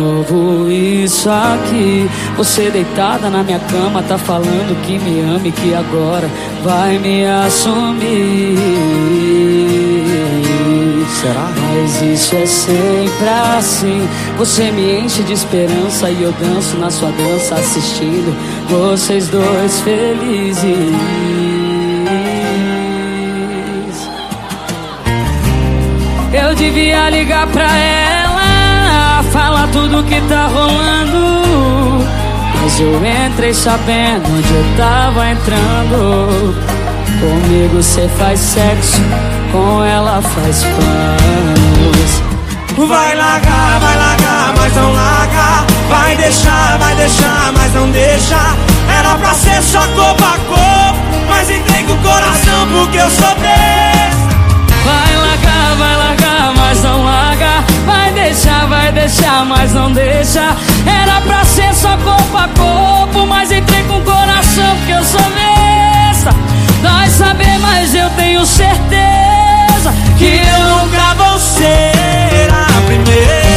novo isso aqui. Você deitada na minha cama, tá falando que me ama e que agora vai me assumir. Será? Mas isso é sempre assim. Você me enche de esperança e eu danço na sua dança, assistindo vocês dois felizes. Eu devia ligar pra ela, falar tudo que tá rolando, mas eu entrei sabendo onde eu tava entrando. Comigo cê faz sexo, com ela faz planos. Vai largar, mas não larga. Vai deixar, mas não deixa. Era pra ser só corpo a corpo, mas entrei com o coração porque eu sou besta. Vai largar, mas não larga. Vai deixar, mas não deixa. Era pra ser só corpo a corpo, mas entrei com o coração porque eu sou besta. Dói saber, mas eu tenho certeza que eu nunca vou ser a primeira.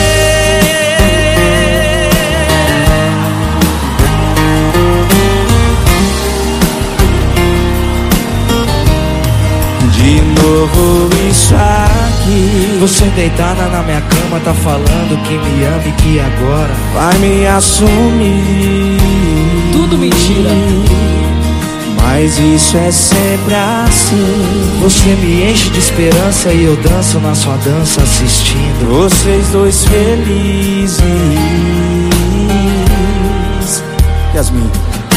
De novo isso aqui. Você deitada na minha cama, tá falando que me ama e que agora vai me assumir. Tudo mentira. Mas isso é sempre assim. Você me enche de esperança e eu danço na sua dança, assistindo vocês dois felizes. Yasmin.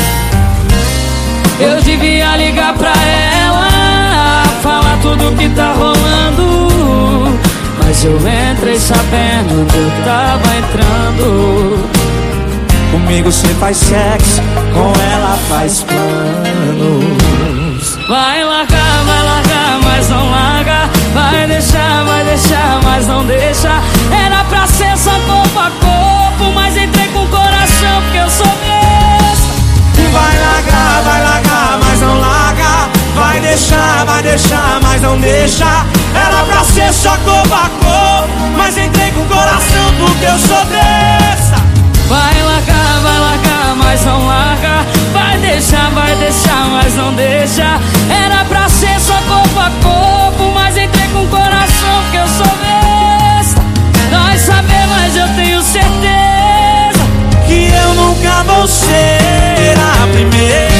Eu devia ligar pra ela, falar tudo que tá rolando, mas eu entrei sabendo onde eu tava entrando. Comigo cê faz sexo, com ela faz planos. Vai largar, mas não larga. Vai deixar, mas não deixa. Era pra ser só corpo a corpo, mas entrei com o coração porque eu sou besta. Vai largar, mas não larga. Vai deixar, mas não deixa. Era pra ser só corpo a corpo, mas entrei com o coração porque eu sou besta. Vai largar, mas não larga. Vai deixar, mas não deixa. Era pra ser só corpo a corpo, mas entrei com o coração porque eu sou besta. Dói saber, mas eu tenho certeza que eu nunca vou ser a primeira.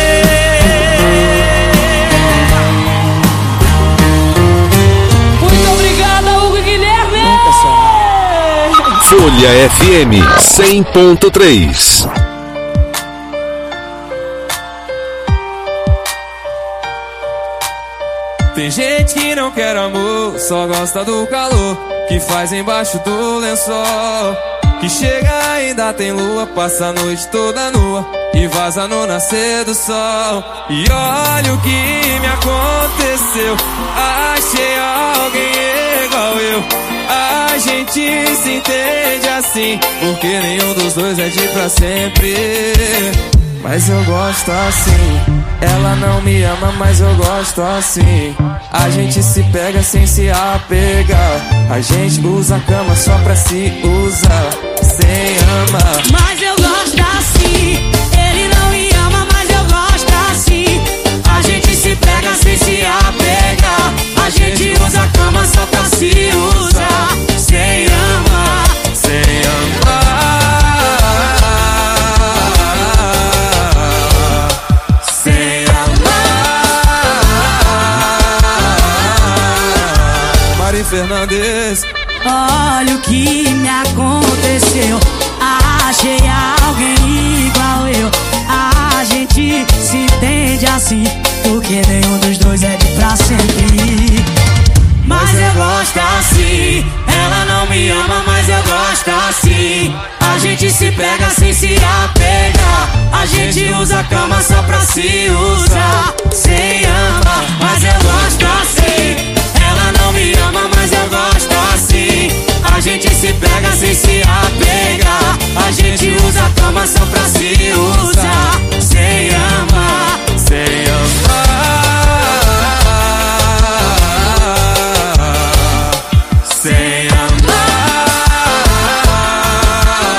Muito obrigada, Hugo e Guilherme. Folha FM 100.3. Tem gente que não quer amor, só gosta do calor que faz embaixo do lençol. Que chega ainda tem lua, passa a noite toda nua e vaza no nascer do sol. E olha o que me aconteceu, achei alguém igual eu. A gente se entende assim, porque nenhum dos dois é de pra sempre. Mas eu gosto assim. Ela não me ama, mas eu gosto assim. A gente se pega sem se apegar. A gente usa a cama só pra se usar, sem amar. Mas eu gosto assim. Ele não me ama, mas eu gosto assim. A gente se pega sem se apegar. A gente usa a cama só pra se usar, sem amar, sem amar. Fernandes. Olha o que me aconteceu, achei alguém igual eu. A gente se entende assim, porque nenhum dos dois é de pra sempre. Mas eu gosto assim. Ela não me ama, mas eu gosto assim. A gente se pega sem se apegar. A gente usa a cama só pra se usar, sem amar. Mas eu gosto assim. Ela não me ama, mas eu gosto assim. A gente se pega sem se apegar. A gente usa a cama só pra se usar, sem amar, sem amar, sem amar.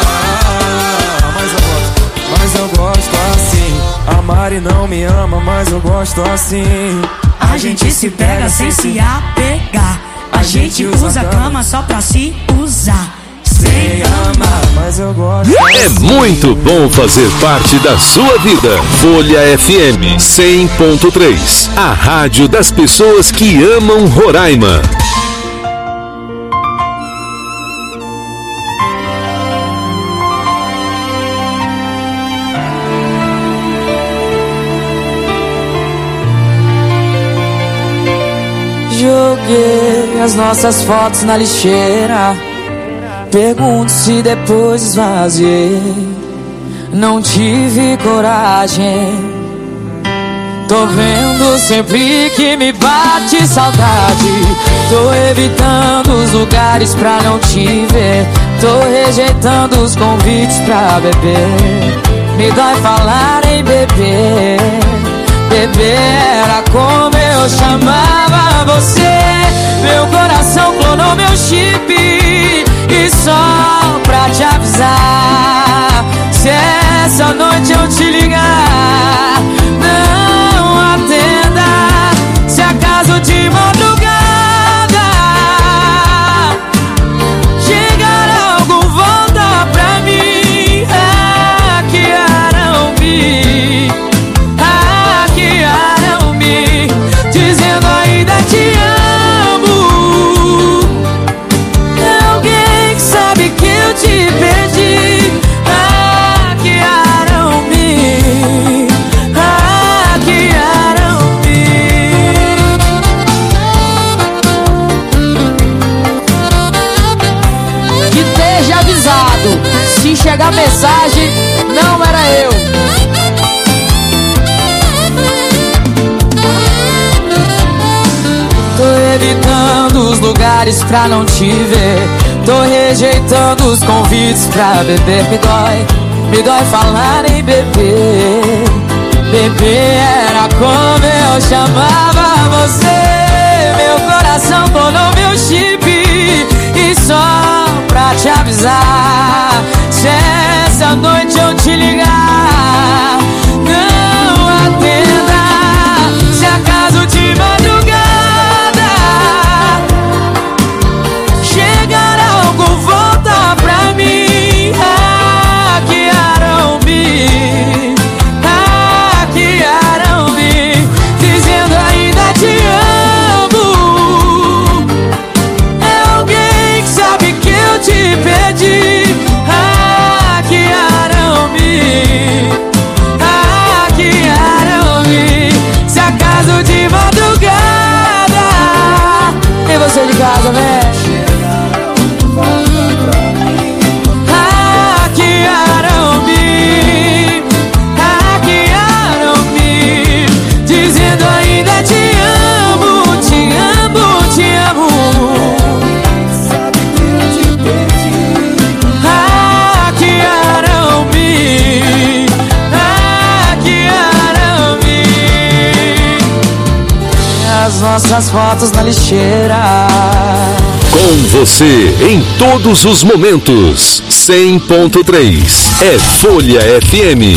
e não me ama, mas eu gosto assim. A gente se pega sem se apegar. A gente usa a cama só pra se usar. Sem amar, mas eu gosto. É muito bom fazer parte da sua vida. Folha FM 100.3, a rádio das pessoas que amam Roraima. Joguei as nossas fotos na lixeira. Pergunto se depois esvaziei. Não tive coragem. Tô vendo sempre que me bate saudade. Tô evitando os lugares pra não te ver. Tô rejeitando os convites pra beber. Me dói falar em beber. Beber era como eu chamava você. Meu coração clonou meu chip. E só pra te avisar, se essa noite eu te ligar, não atenda. Se acaso de madrugada chegar algum, volta pra mim. Hackearam-me, dizendo ainda te amo. Alguém que sabe que eu te perdi. Hackearam-me, hackearam-me. Que esteja avisado, se chegar mensagem, não era eu. Tô evitando os lugares pra não te ver. Tô rejeitando os convites pra beber. Me dói falar em beber. Beber era como eu chamava você. Meu coração clonou meu chip. E só pra te avisar, se essa noite eu te ligar, não atenda. Se acaso de madrugada chegar algo, volta pra mim. Hackearam-me, hackearam-me, dizendo ainda te amo. É alguém que sabe que eu te perdi. Hackearam-me, hackearam-me. Se acaso de madrugada, e você de casa, mexe. Hackearam-me, hackearam-me, dizendo ainda te amo, te amo, te amo. Hackearam-me, hackearam-me. As nossas fotos na lixeira. Com você em todos os momentos. 100.3 é Folha FM.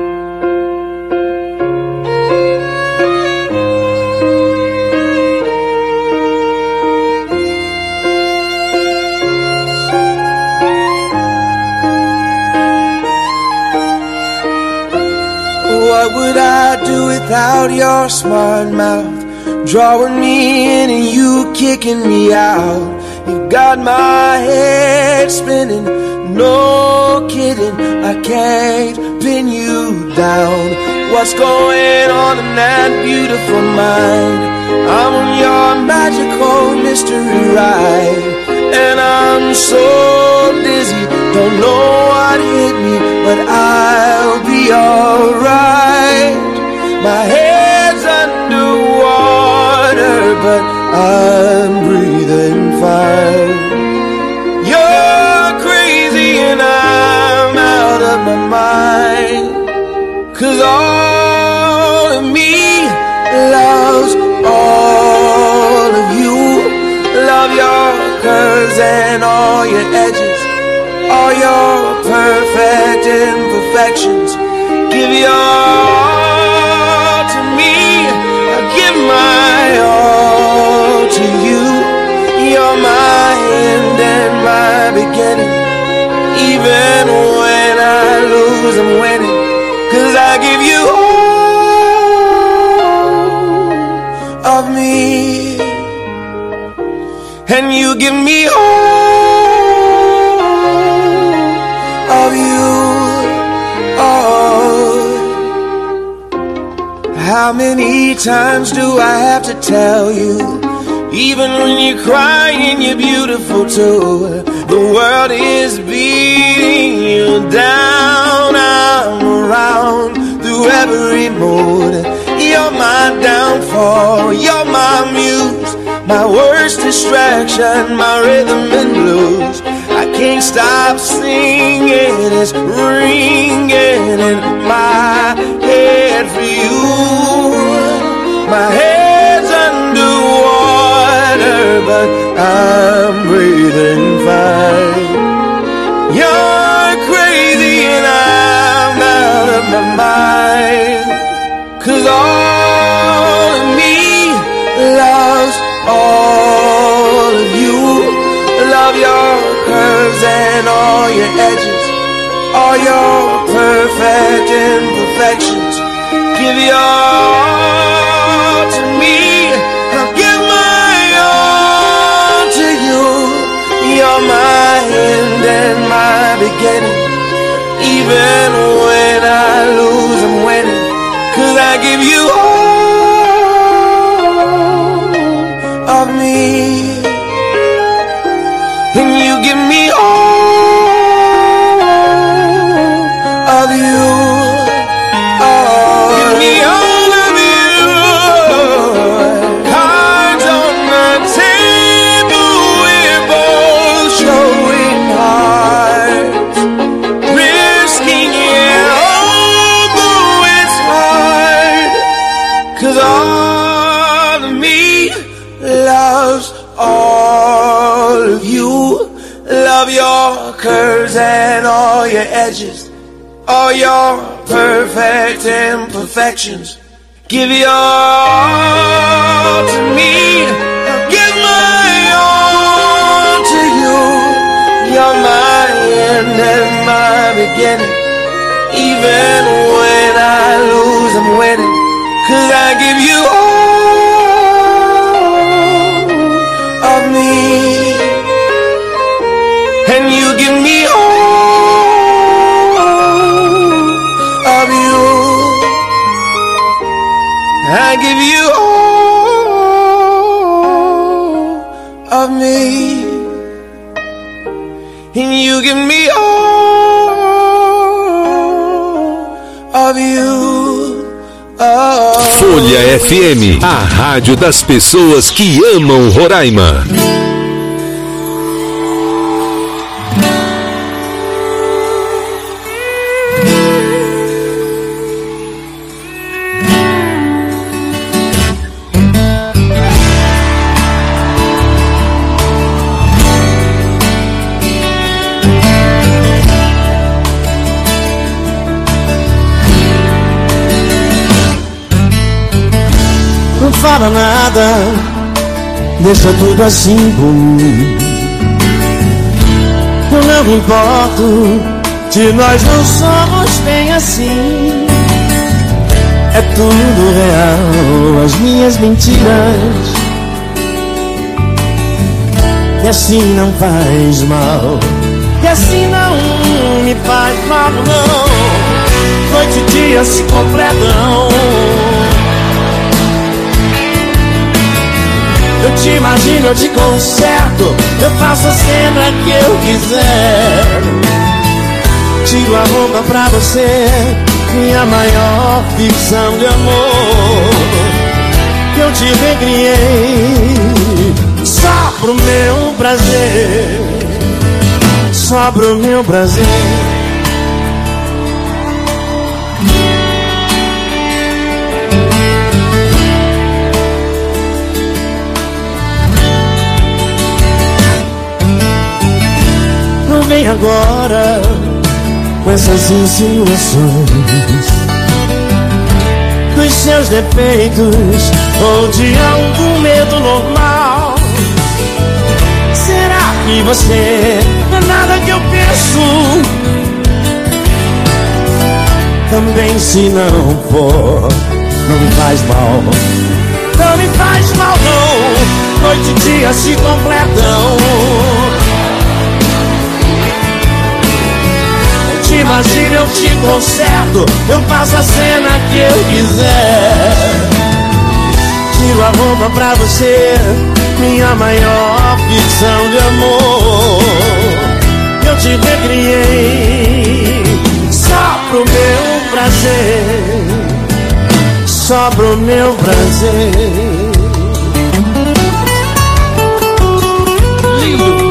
What would I do without your smart mouth? Drawing me in and you kicking me out. You got my head spinning, no kidding, I can't pin you down. What's going on in that beautiful mind? I'm on your magical mystery ride, and I'm so dizzy, don't know what hit me, but I'll be alright. My head's underwater, but I'm breathing fine. You're crazy and I'm out of my mind, 'cause all of me loves all of you. Love your curves and all your edges, all your perfect imperfections. Give your all beginning. Even when I lose, I'm winning. 'Cause I give you all of me, and you give me all of you. Oh, how many times do I have to tell you? Even when you're crying, you're beautiful too. The world is beating you down. I'm around through every mood. You're my downfall, you're my muse, my worst distraction, my rhythm and blues. I can't stop singing, it's ringing in my head for you. My head's underwater, but I'm breathing fine. You're crazy and I'm out of my mind. 'Cause all of me loves all of you. Love your curves and all your edges, all your perfect imperfections. Give your all to me, I'll give my all to you. You're my end and my beginning. Even when I lose, I'm winning. 'Cause I give you all of me, and you give me all of you. Oh, give me all of you. Cards on the table, we're both showing hearts, risking it although it's hard. 'Cause all of me loves all of you. Love your curves and all your edges, all your perfect imperfections. Give your all to me, I'll give my all to you. You're my end and my beginning. Even when I lose, I'm winning. 'Cause I give you all of me, and you give me all of you. I give you all of me, and you give me all of you. Oh. Folha FM, a rádio das pessoas que amam Roraima. Não fala nada, deixa tudo assim por mim. Eu não me importo, se nós não somos bem assim. É tudo real, as minhas mentiras. E assim não faz mal, e assim não me faz mal, não. Noite e dia se completam. Eu te imagino, eu te conserto, eu faço a cena que eu quiser. Tiro a roupa pra você, minha maior ficção de amor. Eu te recriei só pro meu prazer, só pro meu prazer. Vem agora com essas insinuações dos seus defeitos ou de algum medo normal. Será que você não é nada que eu penso. Também se não for, não me faz mal. Não me faz mal não, noite e dia se completam. Eu te imagino, eu te conserto, eu faço a cena que eu quiser. Tiro a roupa pra você, minha maior ficção de amor. Eu te recriei só pro meu prazer, só pro meu prazer. Lindo.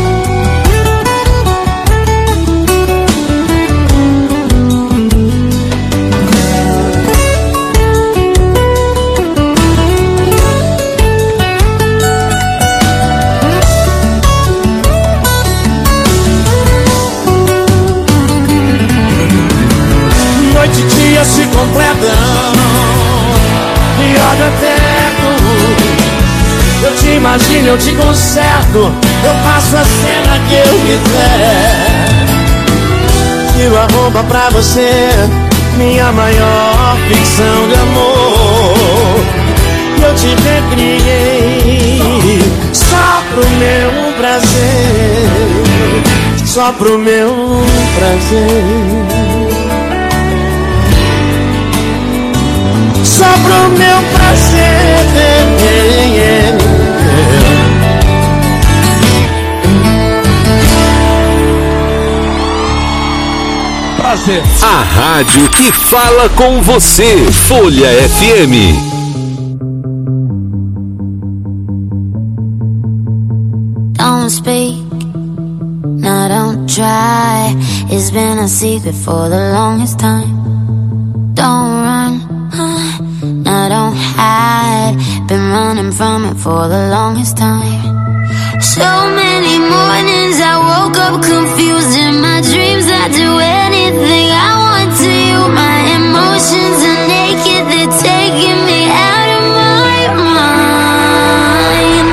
Noite e dia se completam e olha perto. Eu te imagino, eu te conserto, eu faço a cena que eu quiser. Tiro a roupa pra você, minha maior ficção de amor. Eu te recriei só pro meu prazer, só pro meu prazer. Só pro meu prazer. Prazer. A rádio que fala com você. Folha FM. Don't speak, no don't try. It's been a secret for the longest time. Don't run, no don't hide. Been running from it for the longest time. So many mornings I woke up confused. In my dreams I do anything I want to you. My emotions are naked, they're taking me out of my mind.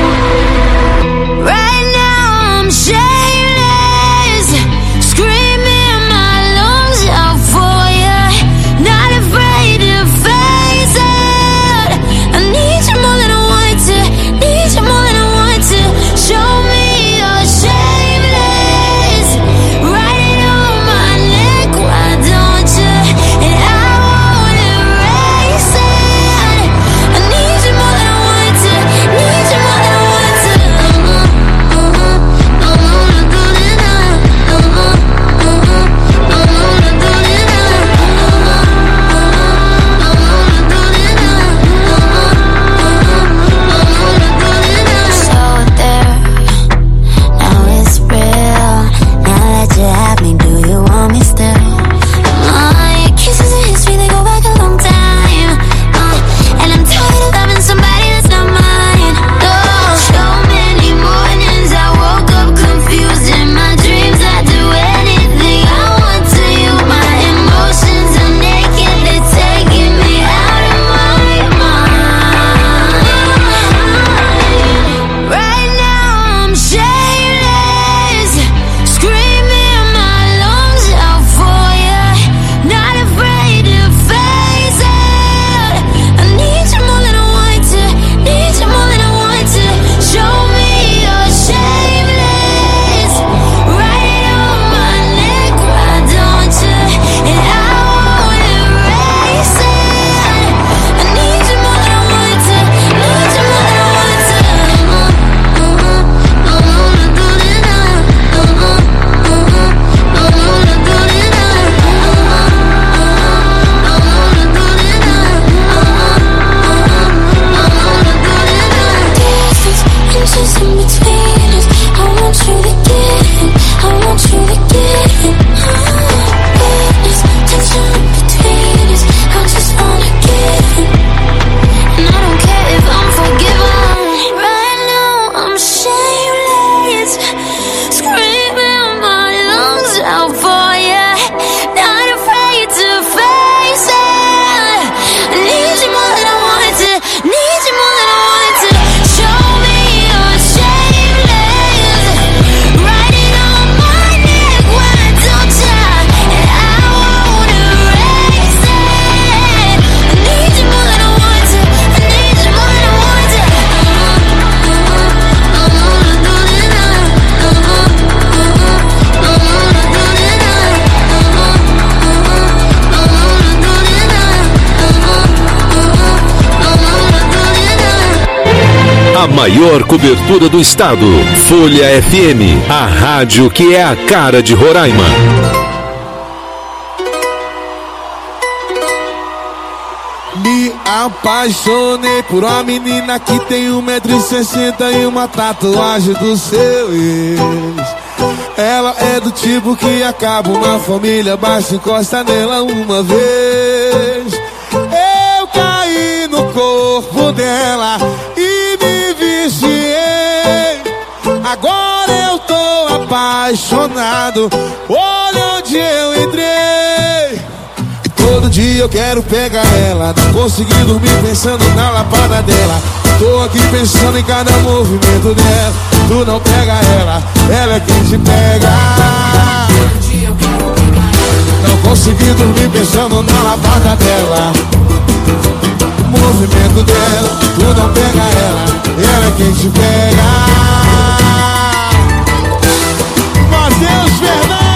Right now I'm shameless, screaming my lungs out for you. Not afraid to face it. I need you more than I want to, need you more than I want to. Show me you're shameless. Right maior cobertura do estado. Folha FM, a rádio que é a cara de Roraima. Me apaixonei por uma menina que tem 1,60 m e uma tatuagem do seu ex. Ela é do tipo que acaba uma família, basta encosta nela uma vez. Eu caí no corpo dela e me viciei. Agora eu tô apaixonado, olha onde eu entrei. Todo dia eu quero pegar ela, não consegui dormir pensando na lapada dela. Tô aqui pensando em cada movimento dela. Tu não pega ela, ela é quem te pega. Não consegui dormir pensando na lapada dela. Movimento dela, tu não pega ela é quem te pega. Matheus Fernandes,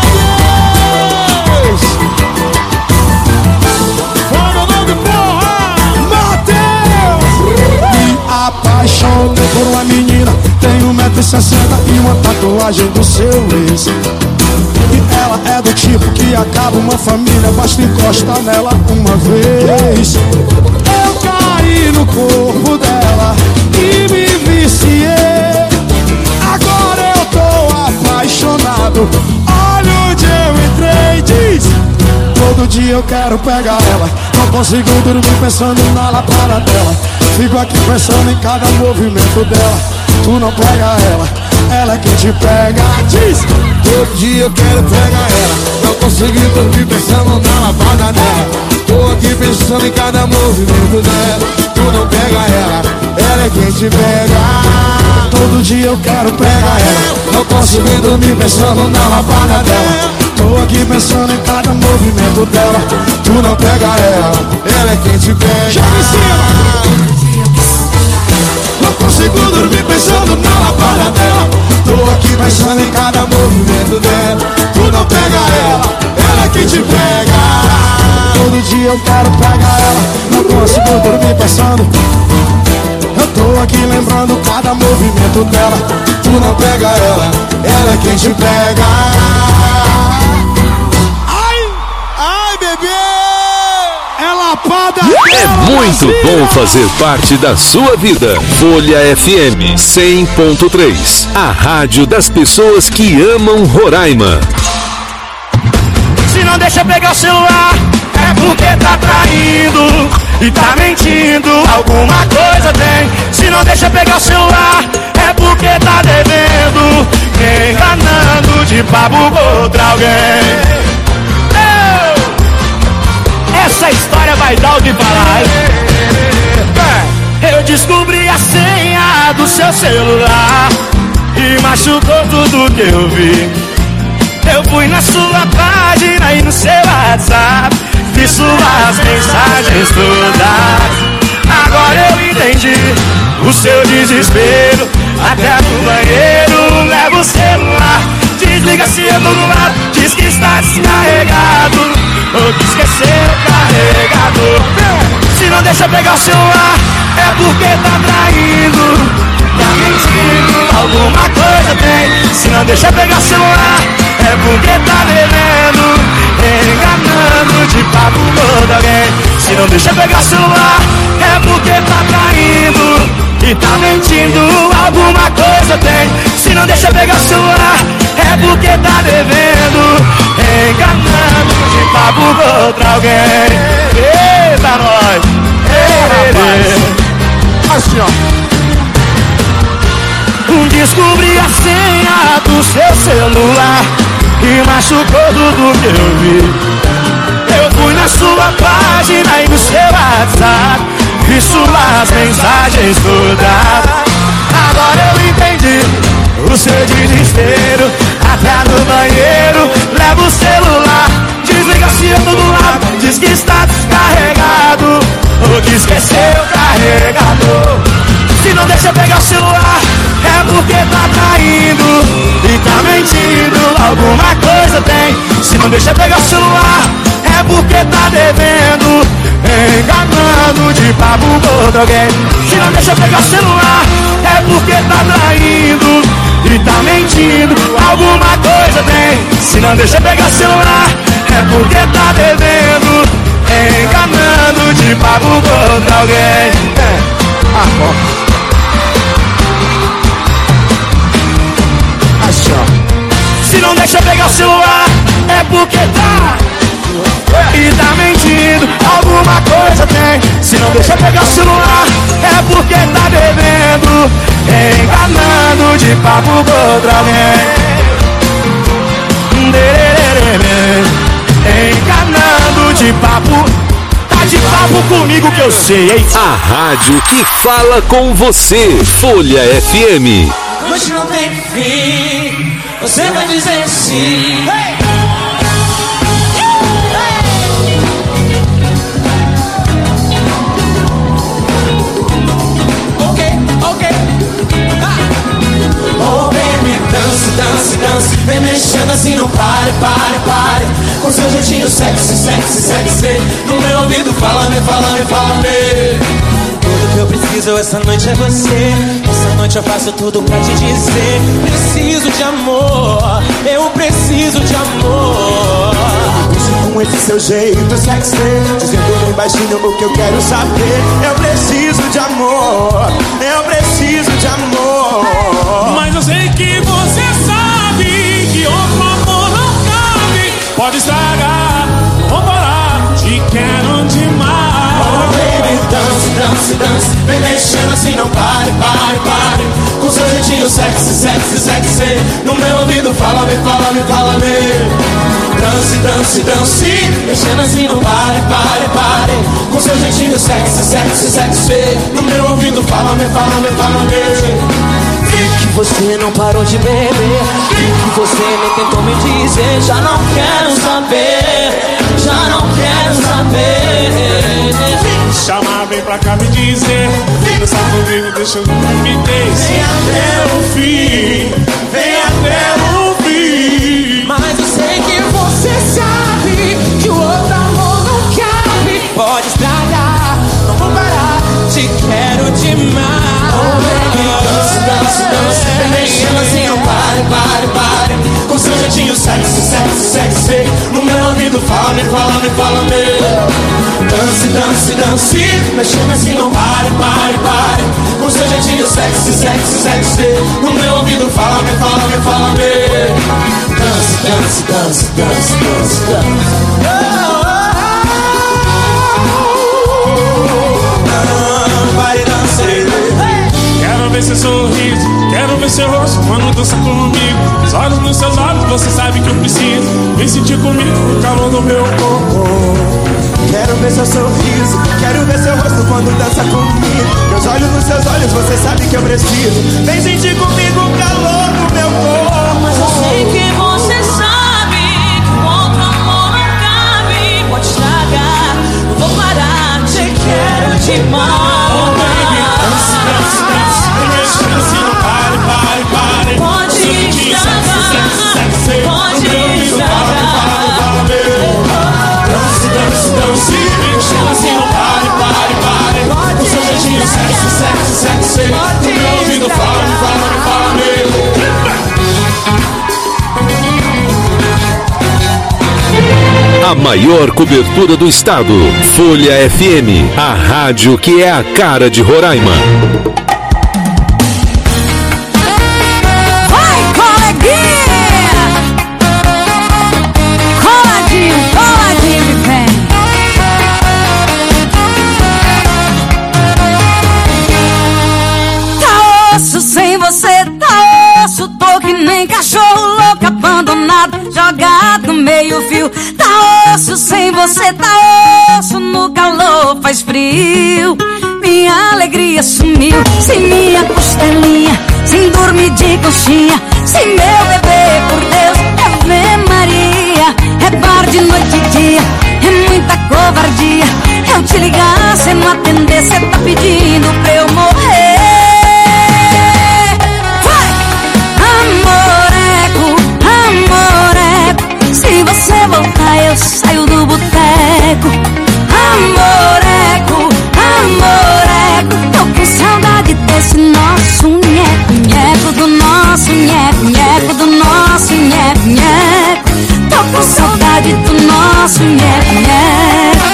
apaixonei por uma menina, tem 1,60 m e uma tatuagem do seu ex. E ela é do tipo que acaba uma família, basta encostar nela uma vez. Eu caí no corpo dela e me viciei. Agora eu tô apaixonado, olha onde eu entrei, diz. Todo dia eu quero pegar ela, não consigo dormir pensando na lapada dela. Fico aqui pensando em cada movimento dela. Tu não pega ela é quem te pega, diz. Todo dia eu quero pegar ela, não consegui dormir pensando na lapada dela. Tô aqui pensando em cada movimento dela. Tu não pega ela é quem te pega. Todo dia eu quero pegar ela, não consegui dormir pensando na lapada dela. Tô aqui pensando em cada movimento dela. Tu não pega ela é quem te pega. Joga em cima. Não consigo dormir pensando na lapada dela. Tô aqui pensando em cada movimento dela. Tu não pega ela é quem te pega. Todo dia eu quero pegar ela, não consigo dormir pensando. Eu tô aqui lembrando cada movimento dela. Tu não pega ela é quem te pega. Ai, bebê! É lapada! É muito bom fazer parte da sua vida. Folha FM 100.3, a rádio das pessoas que amam Roraima. Se não deixa pegar o celular, é porque tá traindo e tá mentindo, alguma coisa tem. Se não deixa pegar o celular, é porque tá devendo, enganando de papo com outra alguém. Essa história vai dar o que falar. Eu descobri a senha do seu celular e machucou tudo que eu vi. Eu fui na sua página e no seu WhatsApp, vi suas mensagens todas. Agora eu entendi o seu desespero. Até no banheiro leva o celular, desliga se eu tô do lado, diz que está descarregado, ou que esqueceu o carregador. Se não deixa pegar o celular, é porque tá traindo, tá mentindo, alguma coisa tem. Se não deixa pegar o celular, é porque tá devendo, enganando de papo com alguém. Se não deixa pegar o celular, é porque tá traindo e tá mentindo, alguma coisa tem. Se não deixa pegar o celular, é porque tá devendo, enganando de papo com outra alguém. Eita, nós! Assim, ó. Descobri a senha do seu celular e machucou tudo que eu vi. Eu fui na sua página e no seu WhatsApp, vi suas mensagens todas. Agora eu entendi o seu desespero. Até no banheiro leva o celular, desliga se eu tô do lado, diz que está descarregado, ou que esqueceu o carregador. Se não deixa pegar o celular, é porque tá traindo e tá mentindo, alguma coisa tem. Se não deixa pegar o celular, é porque tá devendo, enganando de papo com alguém. Se não deixa pegar o celular, é é porque tá traindo e tá mentindo. Alguma coisa tem, se não deixa pegar celular, é porque tá devendo, enganando de papo com outra alguém. Assim, ó. Se não deixa pegar o celular, é porque tá e tá mentindo. Alguma coisa tem, se não deixa pegar o celular, é porque tá devendo, enganando de papo com outra alguém. Enganando de papo, tá de papo comigo que eu sei, hein? A rádio que fala com você, Folha FM. Hoje não tem fim, você vai dizer sim. Oh baby, dance, dance, dance, vem mexendo assim, não pare, pare, pare. Com seu jeitinho sexy, sexy, sexy, no meu ouvido fala-me, fala-me, fala-me. Tudo que eu preciso essa noite é você. Essa noite eu faço tudo pra te dizer. Preciso de amor, eu preciso de amor. Com esse seu jeito sexy, dizendo bem baixinho o que eu quero saber. Eu preciso de amor, eu preciso de amor. Mas eu sei que você sabe que outro amor não cabe. Pode estragar, não vou parar, te quero demais. Oh baby, dance, dance, dance, vem mexendo assim, não pare, pare, pare. Com seu jeitinho sexy, sexy, sexy, no meu ouvido fala-me, fala-me, fala-me. Dance, dance, dance, mexendo assim, não pare, pare, pare. Com seu jeitinho sexy, sexy, sexy, no meu ouvido fala-me, fala-me, fala-me. Que você não parou de beber, que você nem tentou me dizer. Já não quero saber, já não quero saber. Chama, vem pra cá me dizer. Dança comigo, deixa eu me deixar. Vem até o fim, vem até o fim. mas eu sei que você sabe que o outro amor não cabe. Pode estragar, não vou parar, te quero demais. Oh baby, dance, dance, dance, vem mexendo assim, não pare, pare, pare. Com seu jeitinho sexy, sexy, sexy, no meu ouvido fala-me, fala-me, fala-me. Dance, dance, dance, mexendo assim, não pare, pare, pare. Com seu jeitinho sexy, sexy, sexy, no meu ouvido fala-me, fala-me, fala-me. Dance, dance, dance, dance, dance, dance. Vai dançar. Quero ver seu sorriso, quero ver seu rosto quando dança comigo. Os olhos nos seus olhos, você sabe que eu preciso. Vem sentir comigo o calor do meu corpo. Quero ver seu sorriso, quero ver seu rosto quando dança comigo. Meus olhos nos seus olhos, você sabe que eu preciso. Vem sentir comigo o calor do meu corpo. Mas eu sei que você sabe que o outro amor não cabe. Pode estragar, não vou parar, te quero demais. Oh baby, dance, dance, dance, vem mexendo assim, não pare, pare, pare. Pode seu jeitinho estragar, sexy, sexy, sexy, pode no meu ouvido fala-me, fala-me, fala-me. Dance, dance, dance, vem mexendo assim, não pare, pare, pare. Com seu jeitinho sexy, sexy, sexy, no meu ouvido fala-me, fala-me, fala-me. A maior cobertura do estado. Folha FM, a rádio que é a cara de Roraima. Vai, coleguinha! Coladinho, coladinho, vem! Tá osso sem você, tá osso. Tô que nem cachorro louco, abandonado, jogado no meio fio. Tá osso sem você, tá osso. No calor faz frio. Minha alegria sumiu, sem minha costelinha, sem dormir de conchinha, sem meu bebê, por Deus, Ave Maria. É bar de noite e dia, é muita covardia. Eu te ligar, cê não atender, cê tá pedindo pra eu morrer. Vai! Amoreco, amoreco, se você voltar eu saio do boteco. Amoreco, amoreco, tô com saudade desse desse nosso nheco-nheco, do nosso nheco-nheco, do nosso nheco-nheco. Tô com saudade do nosso nheco-nheco.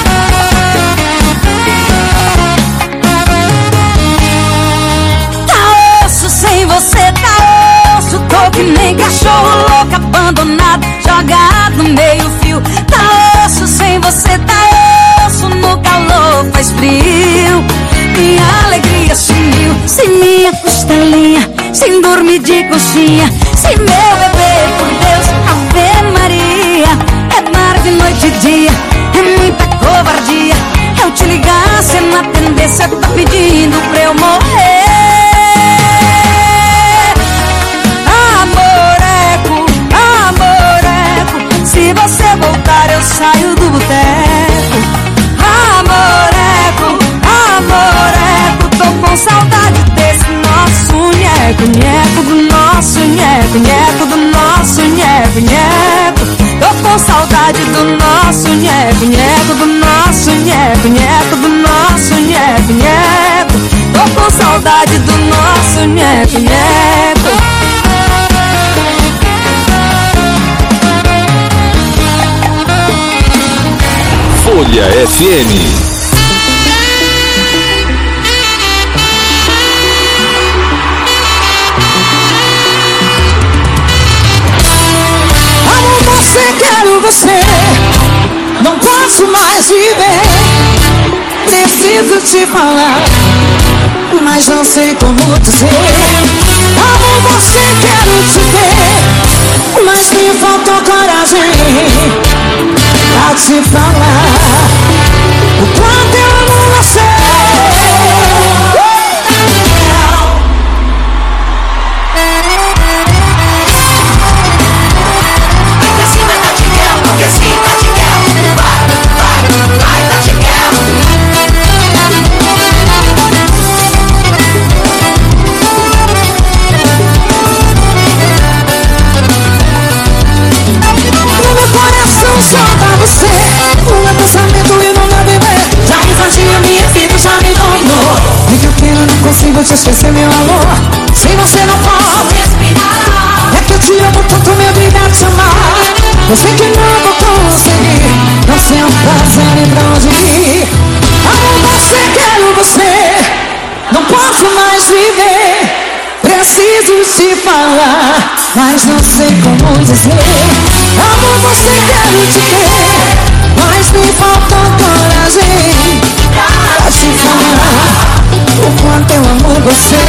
Tá osso sem você, tá osso. Tô que nem cachorro louco, abandonado, jogado no meio fio. Tá osso sem você, tá osso. No calor faz frio. Minha alegria sumiu, sem minha costelinha, sem dormir de coxinha, sem meu bebê, por Deus, Ave Maria. É mar de noite e dia, é muita covardia. Eu te ligar, cê não atender, cê tá pedindo pra eu morrer. Amoreco, amoreco, se você voltar eu saio do boteco. Amoreco, amoreco, tô com saudade desse nosso nheco-nheco, do nosso nheco-nheco, do nosso nheco-nheco. Tô com saudade do nosso nheco-nheco, do nosso nheco-nheco, do nosso nheco-nheco. Tô com saudade do nosso nheco-nheco. Folha FM. Quero você, não posso mais viver. Preciso te falar, mas não sei como dizer. Amo você, quero te ver, mas me faltou coragem pra te falar o quanto eu amo você. Só pra você, o meu pensamento e não vai viver. Já invadiu minha vida, já me dominou. E que eu quero, não consigo te esquecer, meu amor. Se você não pode respirar, é que eu te amo tanto, me obrigar a te amar. Eu sei que não vou conseguir, não sei o prazer nem pra onde ir. Amo você, quero você, não posso mais viver. Preciso te falar, mas não sei como dizer. Amo você, quero te ver, mas me falta coragem pra te falar o quanto eu amo você.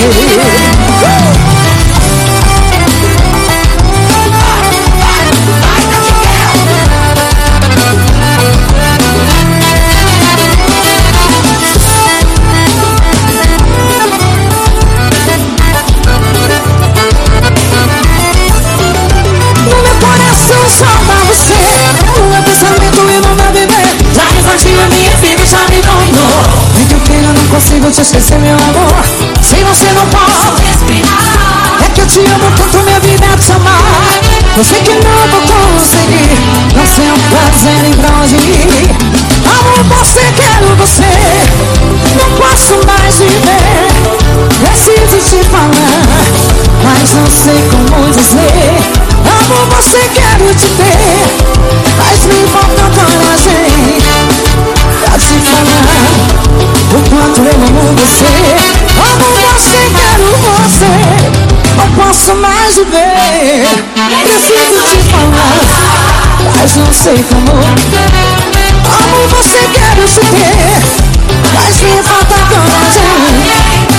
Só pra você, o meu pensamento e não vai viver. Já invadiu a minha vida, já me dominou. E que eu quero, não consigo te esquecer, meu amor. Se você não pode respirar, é que eu te amo tanto, minha vida é te amar. Eu sei que não vou conseguir, não sei o prazer nem pra onde ir. Amo você, quero você, não posso mais viver. Preciso te falar, mas não sei como dizer. Amo você, quero te ter, mas me falta coragem pra te falar o quanto eu amo você. Amo você, quero você, não posso mais viver. Preciso te falar, mas não sei como. Amo você, quero te ter, mas me falta coragem.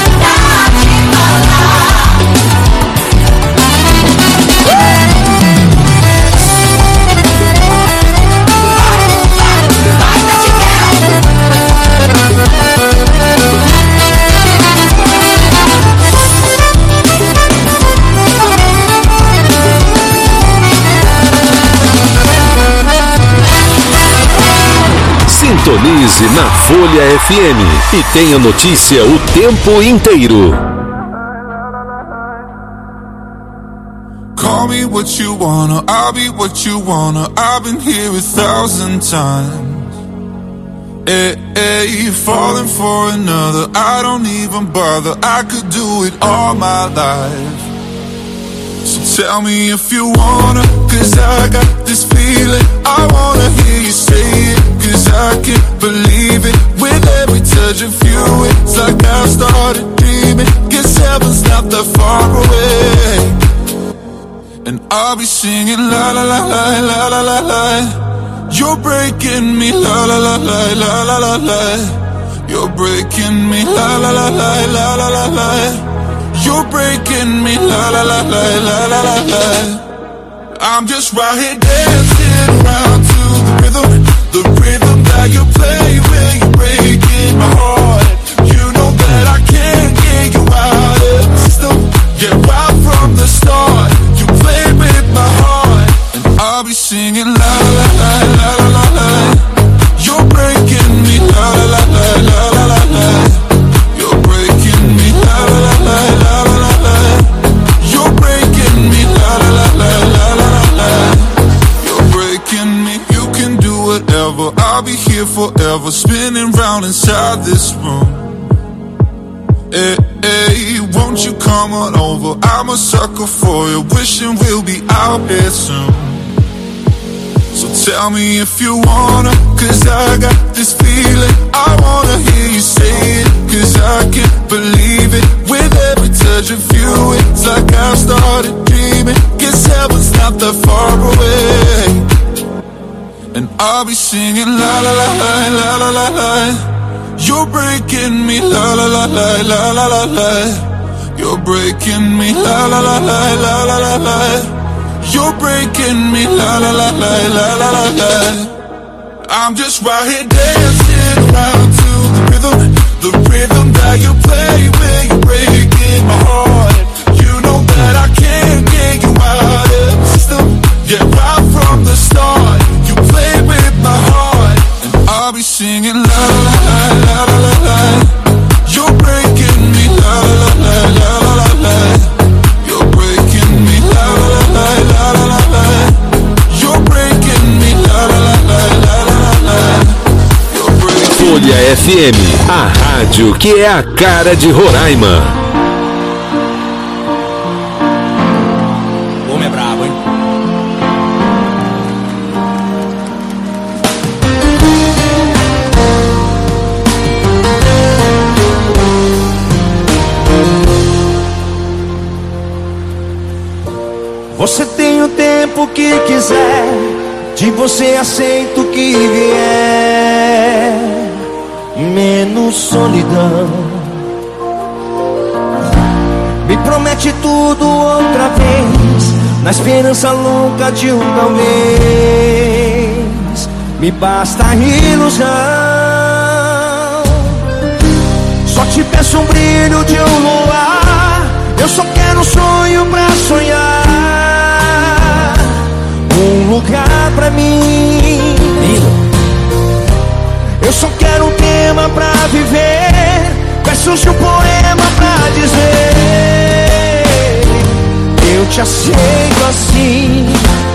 Sintonize na Folha FM e tenha notícia o tempo inteiro. Call me what you wanna, I'll be what you wanna. I've been here 1,000 times. Hey, falling for another, I don't even bother. I could do it all my life. So tell me if you wanna, cause I got this feeling. I wanna hear you say it, cause I can't believe it. With every touch of you, it's like I've started dreaming. Guess heaven's not that far away. And I'll be singing la la la la la la la la. You're breaking me la la la la la la la la. You're breaking me la la la la la la la la. You're breaking me la la la la la la la la. I'm just right here dancing around to the rhythm that you play when you're breaking my heart. You know that I can't get you out of the system. Yeah, right from the start, you play with my heart, and I'll be singing la la la la la la la. You're breaking me la la la la la la la. You're breaking me la la la la la la la. You're breaking me la la la la la la la. You're breaking me. You can do whatever. I'll be here forever, spinning round inside this room. Hey, won't you come on over? I'm a sucker for you, wishing we'll be out here soon. So tell me if you wanna, cause I got this feeling. I wanna hear you say it, cause I can't believe it. With every touch of you, it's like I've started dreaming. Guess heaven's not that far away. And I'll be singing la la la la la la la la. You're breaking me la la la la la la la la. You're breaking me la la la la la la la la. You're breaking me la la la la la la la la. I'm just right here dancing around to the rhythm that you play when you're breaking my heart. You know that I can't get you out of the system. Yeah, right from the start, you play with my heart, and I'll be singing la la la la la la la. You're breaking me la la la la la la la. You're breaking me la la la la la la la. You're breaking me la la la la la la la. You're breaking. Folha FM, a rádio que é a cara de Roraima. Homem é brabo, hein? Você tem o tempo que quiser, de você aceito o que vier, menos solidão. Me promete tudo outra vez, na esperança louca de um talvez. Me basta a ilusão. Só te peço um brilho de um luar. Eu só quero um sonho pra sonhar, um lugar pra mim. Eu só quero um tema pra viver, versos de um poema pra dizer: eu te aceito assim.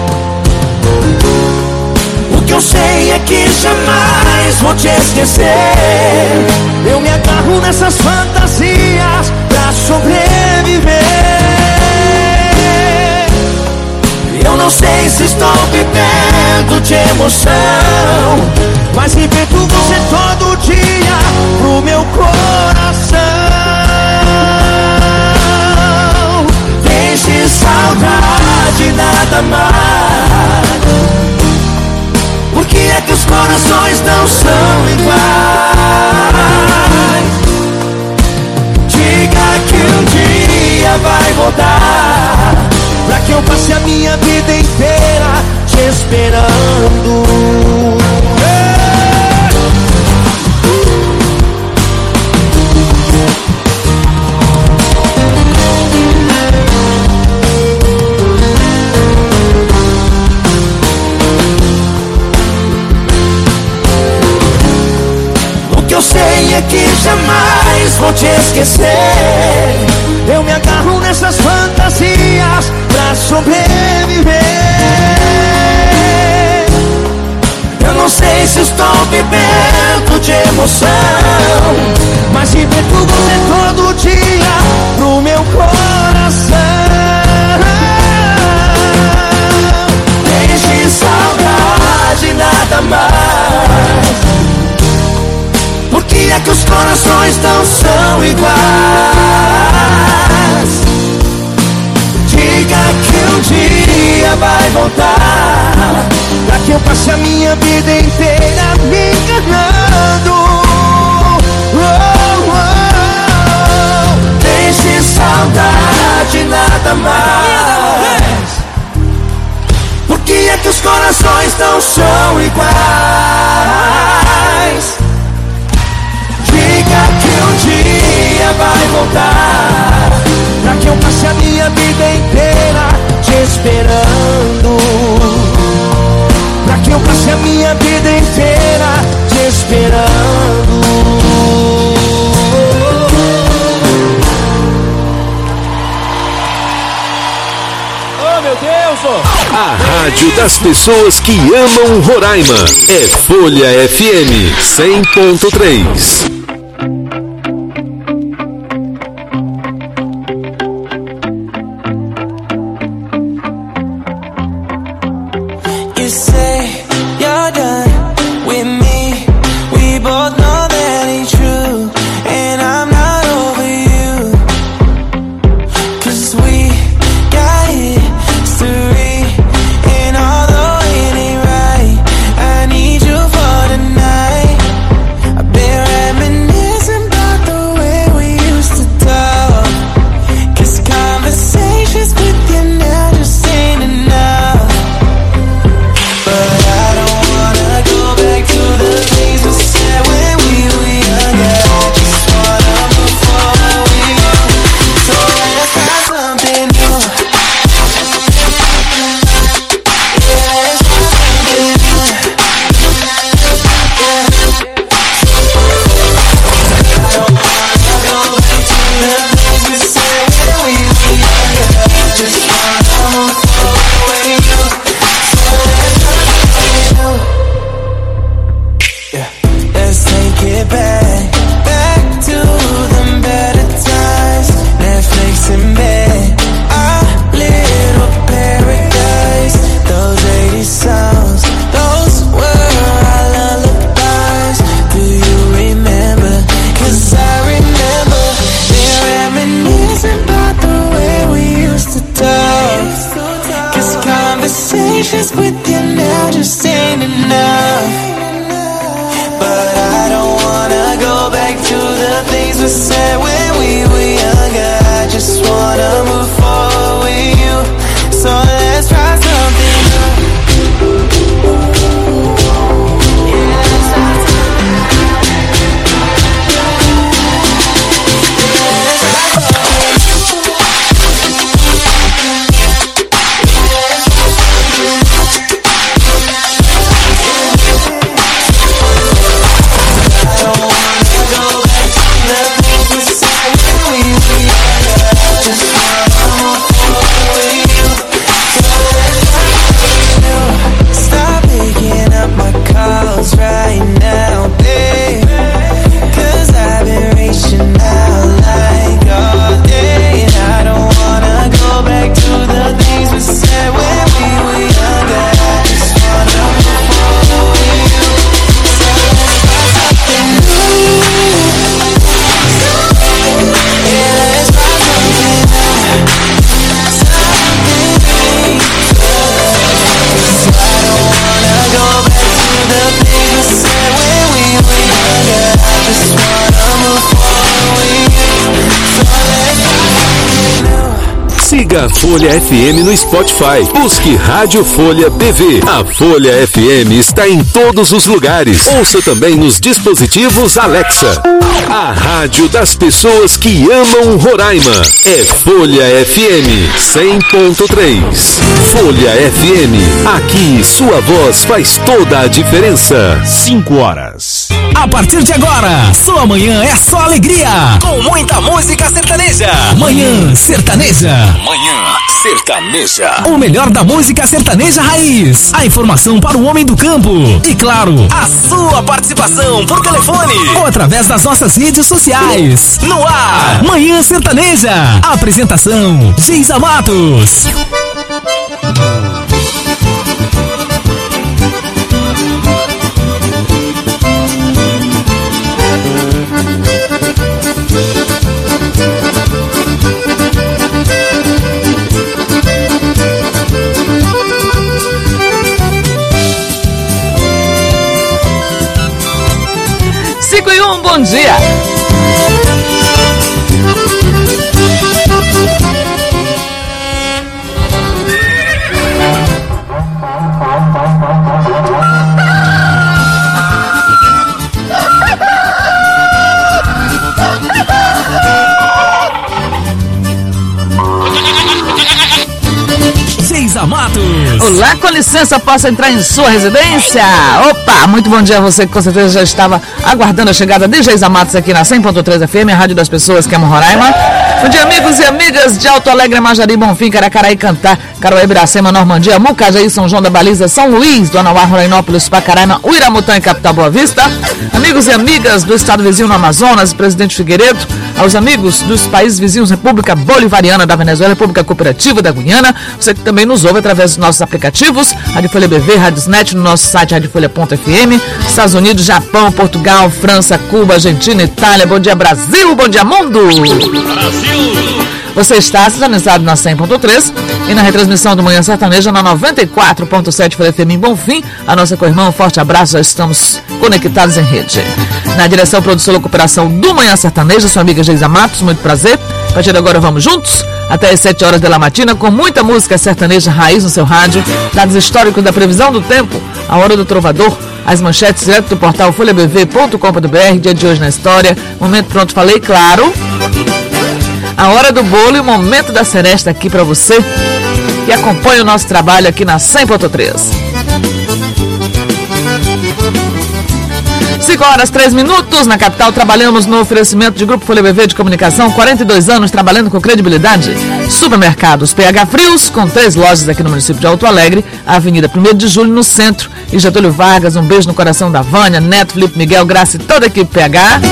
O que eu sei é que jamais vou te esquecer. Eu me agarro nessas fantasias pra sobreviver. Eu não sei se estou vivendo de emoção, mas invento você todo dia pro meu coração. Deixe saudade nada mais. Por que é que os corações não são iguais? Diga que um dia vai voltar, pra que eu passe a minha vida inteira te esperando. O que eu sei é que jamais vou te esquecer. Eu me agarro nessas fantasias pra sobreviver. Eu não sei se estou vivendo de de emoção. Mas de ver tudo você todo dia pro meu coração. Deixe saudade, nada mais. Por que é que os corações não são iguais? Diga que um dia vai voltar, pra que eu passe a minha vida inteira me enganando. Deixe saudade, nada mais. Por que é que os corações não são iguais? Diga que um dia vai voltar, pra que eu passe a minha vida inteira te esperando. Pra que eu passe a minha vida inteira te esperando. Oh, meu Deus! A rádio das pessoas que amam Roraima é Folha FM 100.3. Siga a Folha FM no Spotify. Busque Rádio Folha PV. A Folha FM está em todos os lugares. Ouça também nos dispositivos Alexa. A rádio das pessoas que amam Roraima é Folha FM 100.3. Folha FM. Aqui sua voz faz toda a diferença. 5 horas. A partir de agora, sua manhã é só alegria. Com muita música sertaneja. Manhã Sertaneja. Manhã Sertaneja. O melhor da música sertaneja raiz. A informação para o homem do campo. E claro, a sua participação por telefone ou através das nossas redes sociais. No ar, Manhã Sertaneja. Apresentação, Geisa Matos. Bom dia. Geisa Matos. Olá, com licença, posso entrar em sua residência? Opa, muito bom dia a você que com certeza já estava aguardando a chegada de Geisa Matos aqui na 100.3 FM, a rádio das pessoas que amam Roraima. Bom dia, amigos e amigas de Alto Alegre, Majari, Bonfim, Caracaraí, Cantar, Caruaí, Biracema, Normandia, Mucajaí, São João da Baliza, São Luís, do Anauá, Rorainópolis, Pacaraima, Uiramutã e Capital Boa Vista. Amigos e amigas do estado vizinho no Amazonas, Presidente Figueiredo. Aos amigos dos países vizinhos, República Bolivariana da Venezuela, República Cooperativa da Guiana. Você que também nos ouve através dos nossos aplicativos, Rádio Folha BV, Radiosnet, no nosso site radiofolha.fm, Estados Unidos, Japão, Portugal, França, Cuba, Argentina, Itália. Bom dia, Brasil, bom dia, mundo! Brasil! Você está sintonizado na 100.3 e na retransmissão do Manhã Sertaneja na 94.7 Folha FM em Bonfim. A nossa co-irmã, um forte abraço, já estamos conectados em rede. Na direção, produção e recuperação do Manhã Sertaneja, sua amiga Geisa Matos, muito prazer. A partir de agora vamos juntos até as 7 horas da matina com muita música sertaneja raiz no seu rádio, dados históricos da previsão do tempo, a hora do trovador, as manchetes direto do portal folhabv.com.br, dia de hoje na história, momento pronto, falei, claro, a hora do bolo e o momento da seresta aqui para você que acompanha o nosso trabalho aqui na 100.3. 5 horas, 3 minutos, na capital trabalhamos no oferecimento de Grupo Folha BV de Comunicação, 42 anos trabalhando com credibilidade. Supermercados PH Frios, com 3 lojas aqui no município de Alto Alegre, a Avenida 1º de Julho no centro, e Getúlio Vargas, um beijo no coração da Vânia, Neto, Felipe, Miguel, Graça e toda a equipe PH.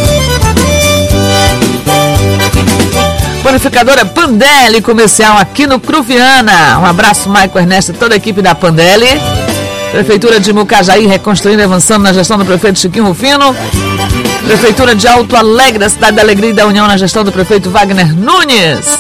Panificadora Pandelli Comercial aqui no Cruviana, um abraço Maico Ernesto e toda a equipe da Pandelli. Prefeitura de Mucajaí reconstruindo e avançando na gestão do prefeito Chiquinho Rufino. Prefeitura de Alto Alegre, da Cidade da Alegria e da União, na gestão do prefeito Wagner Nunes.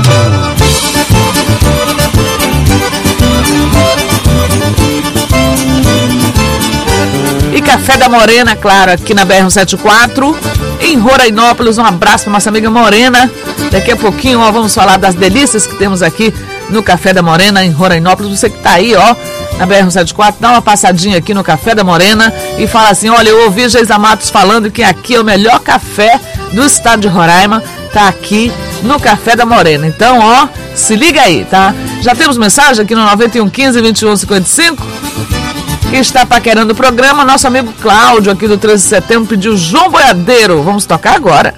E Café da Morena, claro, aqui na BR-174, em Rorainópolis. Um abraço para nossa amiga Morena. Daqui a pouquinho, ó, vamos falar das delícias que temos aqui no Café da Morena, em Rorainópolis. Você que está aí, ó, na BR-174, dá uma passadinha aqui no Café da Morena e fala assim, olha, eu ouvi Geisa Matos falando que aqui é o melhor café do estado de Roraima, tá aqui no Café da Morena. Então, ó, se liga aí, tá? Já temos mensagem aqui no 9115-2155, que está paquerando o programa. Nosso amigo Cláudio, aqui do 13 de setembro, pediu João Boiadeiro. Vamos tocar agora.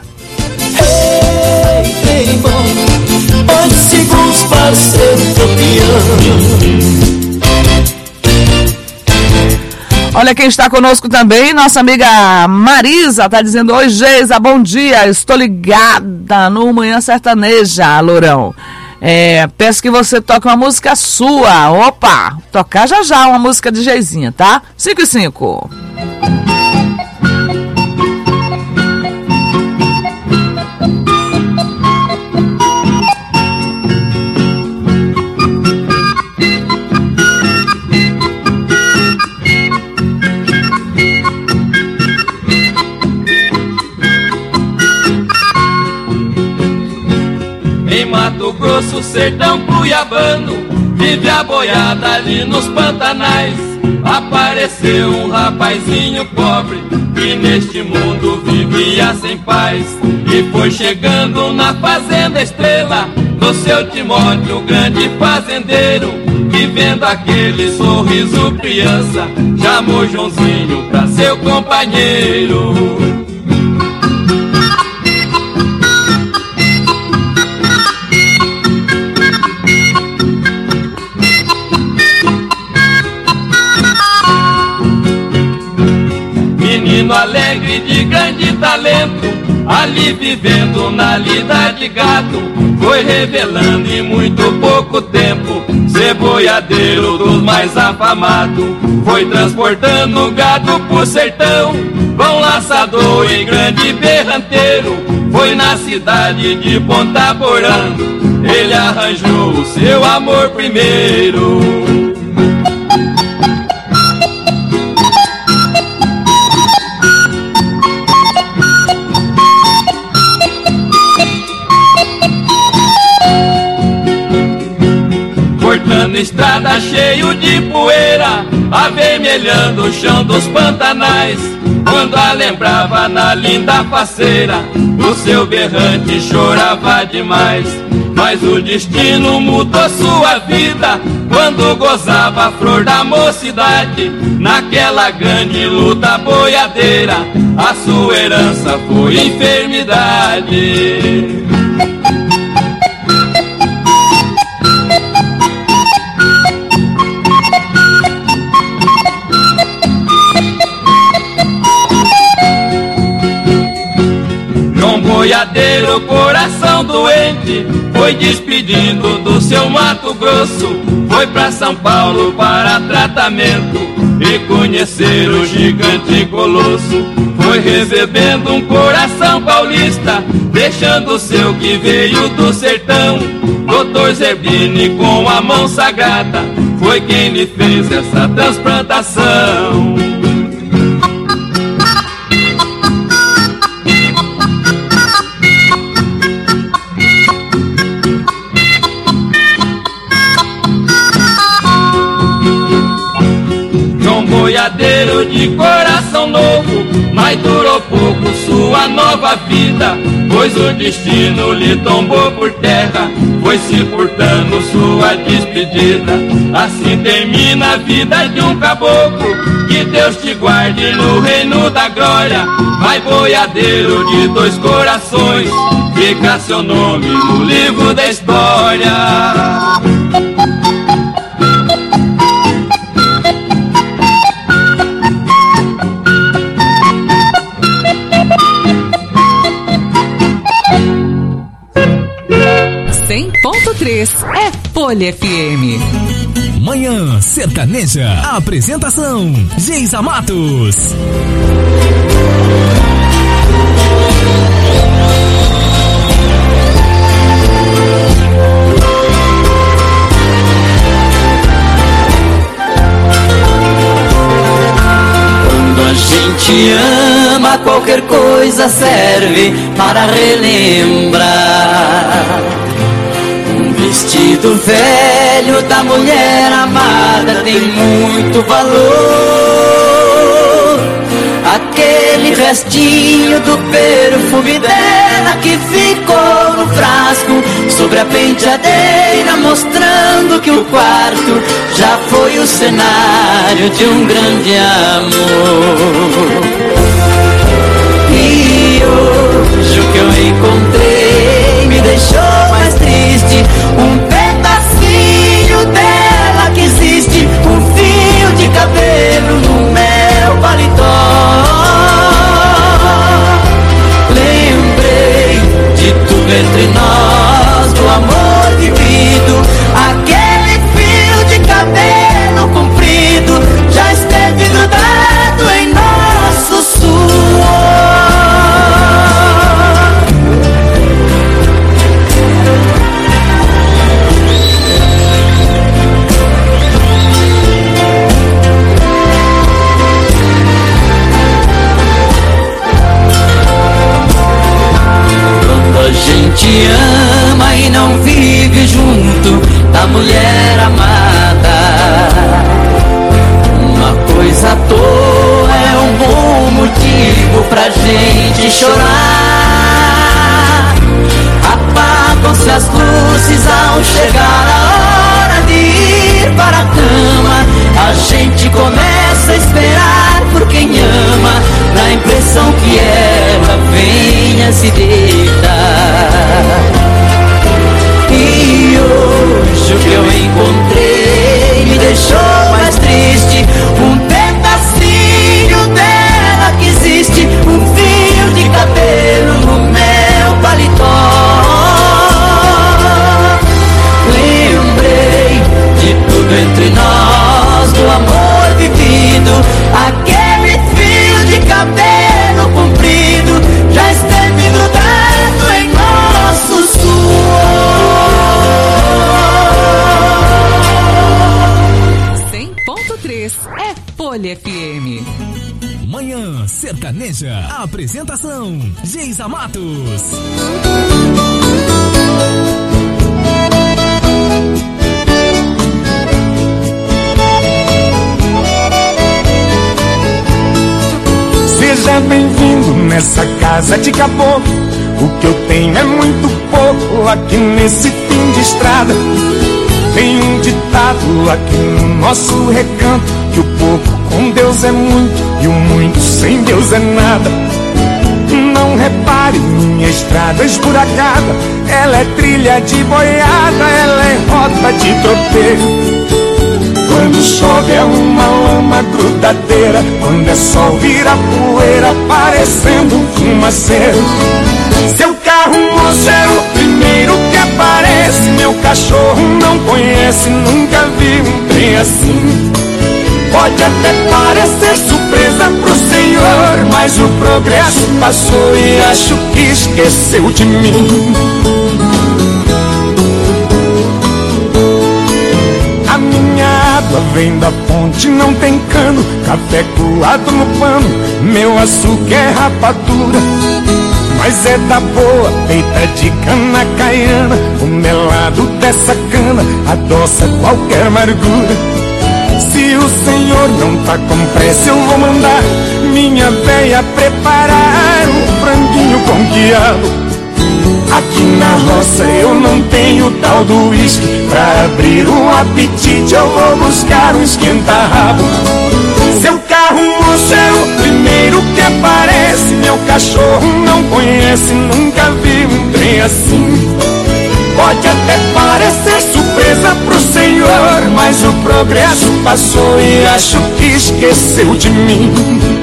Ei, irmão, 8 segundos para ser campeão. Olha quem está conosco também, nossa amiga Marisa, tá dizendo, oi Geisa, bom dia, estou ligada no Manhã Sertaneja, Lourão. Peço que você toque uma música sua, opa, tocar já uma música de Geizinha, tá? 5 e 5. Em Mato Grosso, sertão cuiabano, vive a boiada ali nos pantanais. Apareceu um rapazinho pobre que neste mundo vivia sem paz. E foi chegando na fazenda Estrela, no seu Timóteo, o grande fazendeiro, que vendo aquele sorriso criança, chamou Joãozinho pra seu companheiro. menino alegre de grande talento, ali vivendo na lida de gato, foi revelando em muito pouco tempo ser boiadeiro dos mais afamados. Foi transportando gado pro sertão, bom laçador e grande berranteiro. Foi na cidade de Ponta Porã, ele arranjou o seu amor primeiro. Cortando estrada cheio de poeira, avermelhando o chão dos pantanais. Quando a lembrava na linda faceira, o seu berrante chorava demais. Mas o destino mudou sua vida quando gozava a flor da mocidade. Naquela grande luta boiadeira, a sua herança foi enfermidade. Boiadeiro, coração doente, foi despedindo do seu Mato Grosso. Foi pra São Paulo para tratamento e conhecer o gigante colosso. Foi recebendo um coração paulista, deixando o seu que veio do sertão. Doutor Zerbini, com a mão sagrada, foi quem lhe fez essa transplantação. Boiadeiro de coração novo, mas durou pouco sua nova vida, pois o destino lhe tombou por terra, foi sepultando sua despedida. Assim termina a vida de um caboclo, que Deus te guarde no reino da glória. Vai boiadeiro de dois corações, fica seu nome no livro da história. 100.3 é Folha FM. Manhã Sertaneja. Apresentação: Geisa Matos. Quando a gente ama, qualquer coisa serve para relembrar. Um vestido velho da mulher amada tem muito valor. Aquele restinho do perfume dela que ficou no frasco sobre a penteadeira, mostrando que o quarto já foi o cenário de um grande amor. E hoje o que eu encontrei me deixou mais triste. Um pedacinho dela que existe, um fio de cabelo no meu paletó. Lembrei de tudo entre nós, do amor vivido. Aquele fio de cabelo comprido já esteve grudado em nosso suor. A gente ama e não vive junto da mulher amada. Uma coisa à toa é um bom motivo pra gente chorar. Apagam-se as luzes ao chegar a hora de ir para a cama. A gente começa a esperar por quem ama, na impressão que ela venha se deitar. E hoje o que eu encontrei me deixou mais triste. Um pedacinho dela que existe, Folha FM. Manhã Sertaneja. Apresentação: Geisa Matos. Seja bem-vindo nessa casa de caboclo. O que eu tenho é muito pouco aqui nesse fim de estrada. Tem um ditado aqui no nosso recanto, que o pouco com Deus é muito e o muito sem Deus é nada. Não repare, minha estrada esburacada, ela é trilha de boiada, ela é rota de tropeiro. Quando chove é uma lama grudadeira, quando é sol vira poeira, parecendo um fumaceiro. Seu carro, moço, é o primeiro que aparece. Meu cachorro não conhece, nunca vi um trem assim. Pode até parecer surpresa pro senhor, mas o progresso passou e acho que esqueceu de mim. A minha água vem da fonte, não tem cano, café coado no pano, meu açúcar é rapadura, mas é da boa, feita de cana caiana. O melado dessa cana adoça qualquer amargura. Se o senhor não tá com pressa, eu vou mandar minha véia preparar um franguinho com quiabo. Aqui na roça eu não tenho tal do uísque, pra abrir um apetite eu vou buscar um esquenta-rabo. Seu carro, moço, é o primeiro que aparece. Meu cachorro não conhece, nunca vi um trem assim. Pode até parecer surpresa pro senhor, mas o progresso passou e acho que esqueceu de mim.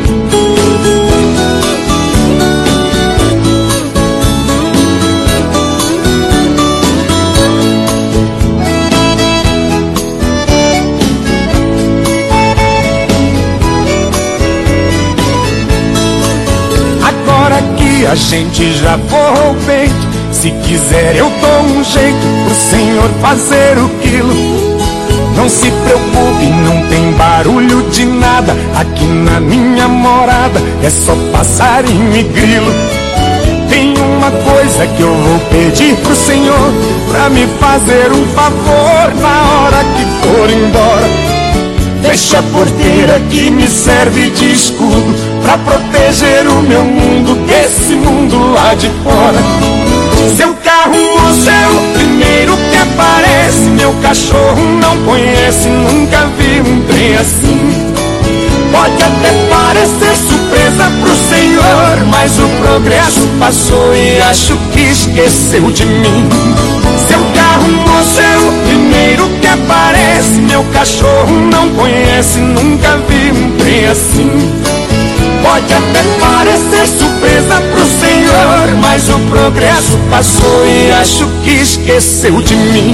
Agora que a gente já forrou o peito, se quiser eu dou um jeito pro senhor fazer o quilo. Não se preocupe, não tem barulho de nada. Aqui na minha morada é só passarinho e grilo. Tem uma coisa que eu vou pedir pro senhor, pra me fazer um favor na hora que for embora. Fecha a porteira que me serve de escudo, pra proteger o meu mundo desse mundo lá de fora. Seu carro, moço, é o primeiro que aparece. Meu cachorro não conhece, nunca vi um trem assim. Pode até parecer surpresa pro senhor, mas o progresso passou e acho que esqueceu de mim. Seu carro, moço, é o primeiro que aparece. Meu cachorro não conhece, nunca vi um trem assim. Pode até parecer surpresa pro senhor, mas o progresso passou e acho que esqueceu de mim.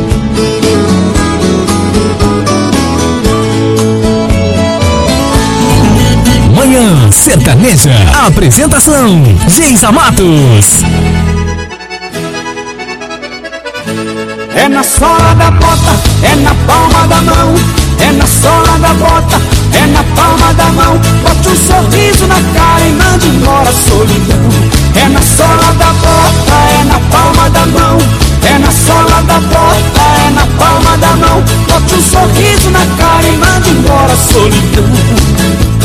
Manhã Sertaneja. Apresentação: Geisa Matos. É na sola da bota, é na palma da mão. É na sola da bota, é na palma da mão. Bote um sorriso na cara e mande embora a solidão. É na sola da bota, é na palma da mão. É na sola da bota, é na palma da mão. Bote um sorriso na cara e mande embora a solidão.